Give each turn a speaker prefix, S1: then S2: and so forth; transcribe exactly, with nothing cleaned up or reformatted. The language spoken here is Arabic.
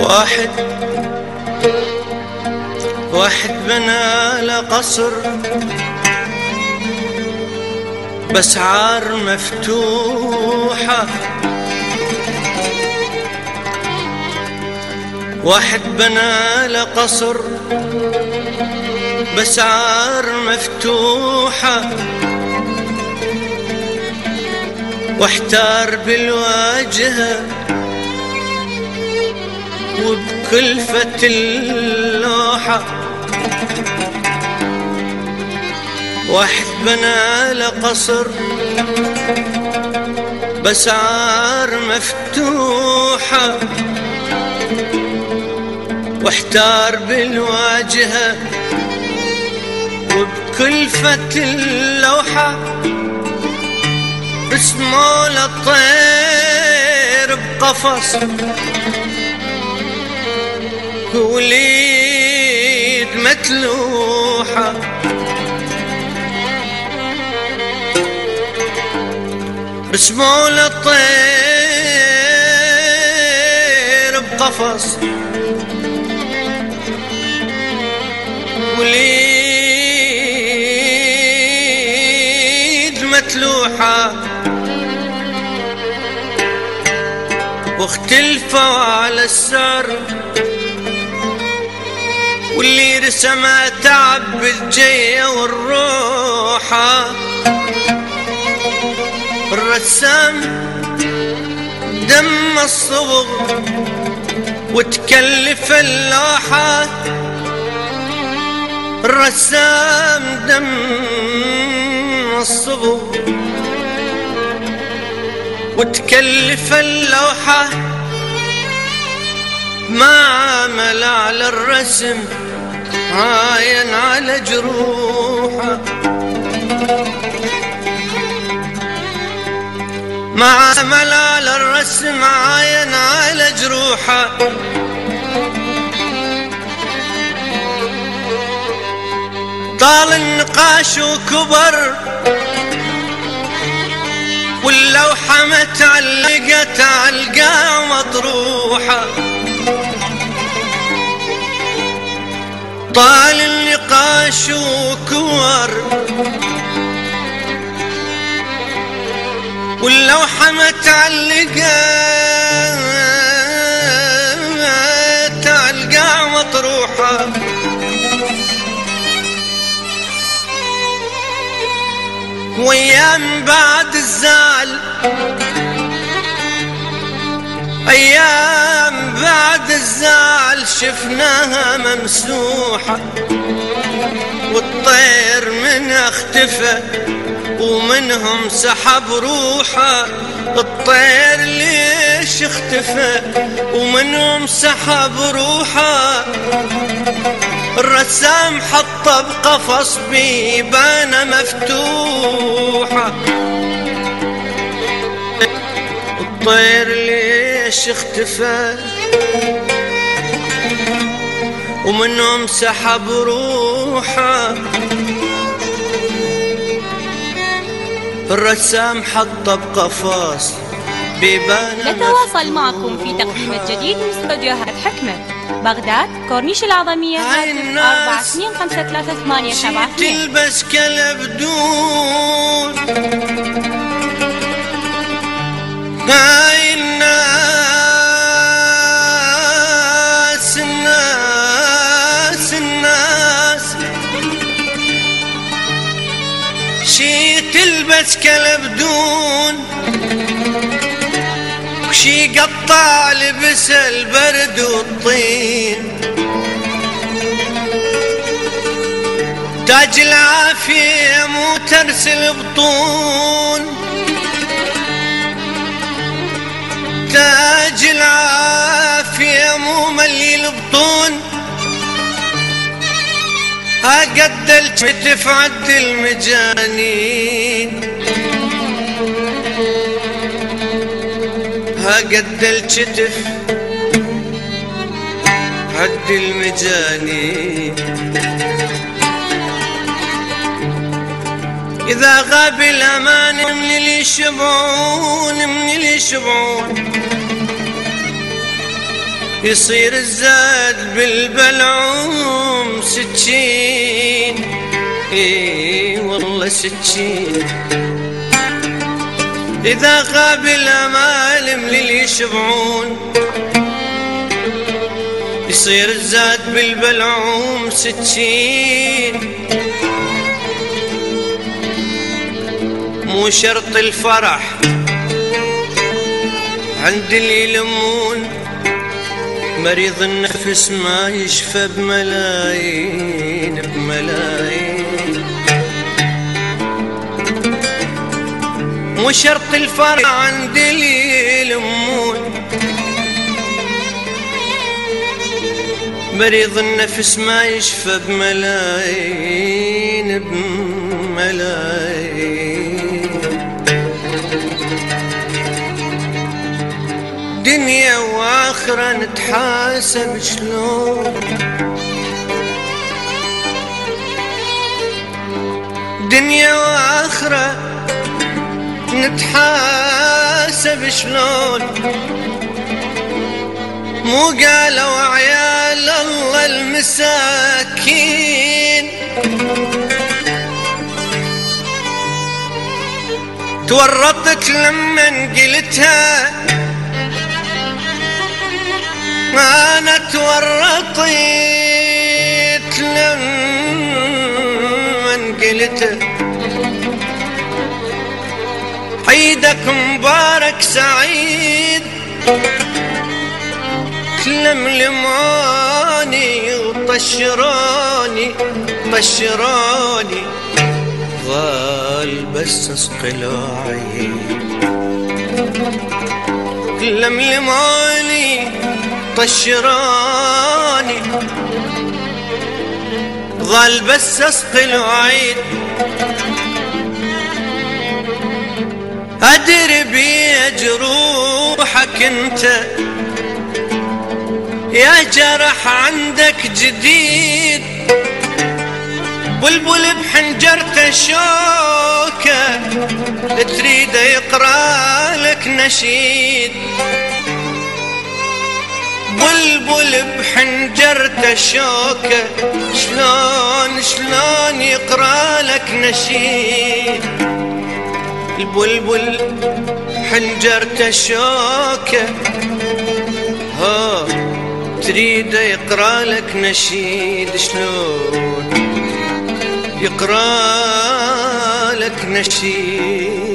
S1: واحد واحد بنى له قصر بأسعار مفتوحة، واحد بنى له قصر بأسعار مفتوحة، واحتار بالواجهة وبكلفة اللوحة. واحد بنى له قصر بأسعار مفتوحة، واحتار بالواجهة وبكلفة اللوحة. رسموا له الطير بقفص وليد متلوحة، رسموا له الطير بقفص وليد متلوحة، واختلفوا على السعر واللي رسمه تعب بالجية والروحة. الرسام دم الصبغ وتكلف اللوحة، الرسام دم الصبغ وتكلف اللوحة. ما عمل على الرسم عاين على جروحه، ما عمل على الرسم عاين على جروحه. طال النقاش وكبر واللوحة متعلقة تعلقة مطروحة. طال النقاش وكبر واللوحة متعلقة تعلقة مطروحة. وايام بعد الزعل ايام بعد الزعل شفناها ممسوحة، والطير منها اختفى ومنهم سحب روحه. الطير ليش اختفى ومنهم سحب روحه؟ الرسام حطه بقفص بيبانه مفتوحة. الطير ليش اختفى ومنهم سحب روحه؟ الرسام حطه بقفص بيبانه.
S2: نتواصل معكم في تقديم الجديد من استوديوهات حكمة، بغداد، كورنيش العظمية، أربعة اثنين خمسة ثلاثة ثمانية سبعة اثنين.
S1: تلبس كالبدون هاي الناس الناس الناس شي تلبس كالبدون وشي قطع لبس البرد والطين. تاج العافية مو ترسل بطون، تاج العافية مو ملي البطون. ها قد الكتف عد المجانين، ها قد الكتف عد المجانين. إذا غاب الأمان من اللي يشبعون من اللي يشبعون يصير الزاد بالبلعوم سكين، اي والله سكين. إذا غاب الأمالم للي يشبعون يصير الزاد بالبلعوم سكين. مو شرط الفرح عند اللي يلمون، مريض النفس ما يشفى بملايين بملايين. مو شرط الفرح عند اللي يلمون، مريض النفس ما يشفى بملايين بملايين. دنيا واخرة نتحاسب شلون، دنيا واخرة نتحاسب شلون. مو قالوا عيال الله المساكين تورطت لمن قلتها، أنا تورطت لمن قلتها. عيدك مبارك سعيد لملموني وطشروني طشروني، ظل بس اسقلوا عيد. لملموني طشروني، ظل بس اسقلوا عيد. أدري بجروحك انت يا جرح عندك جديد، بلبل بحنجرته شوكه تريد يقرا لك نشيد. بلبل بحنجرته شوكه شلون شلون يقرا لك نشيد. البلبل حنجرته شوكه ها تريد يقرا لك نشيد. شلون يقرا لك نشيد؟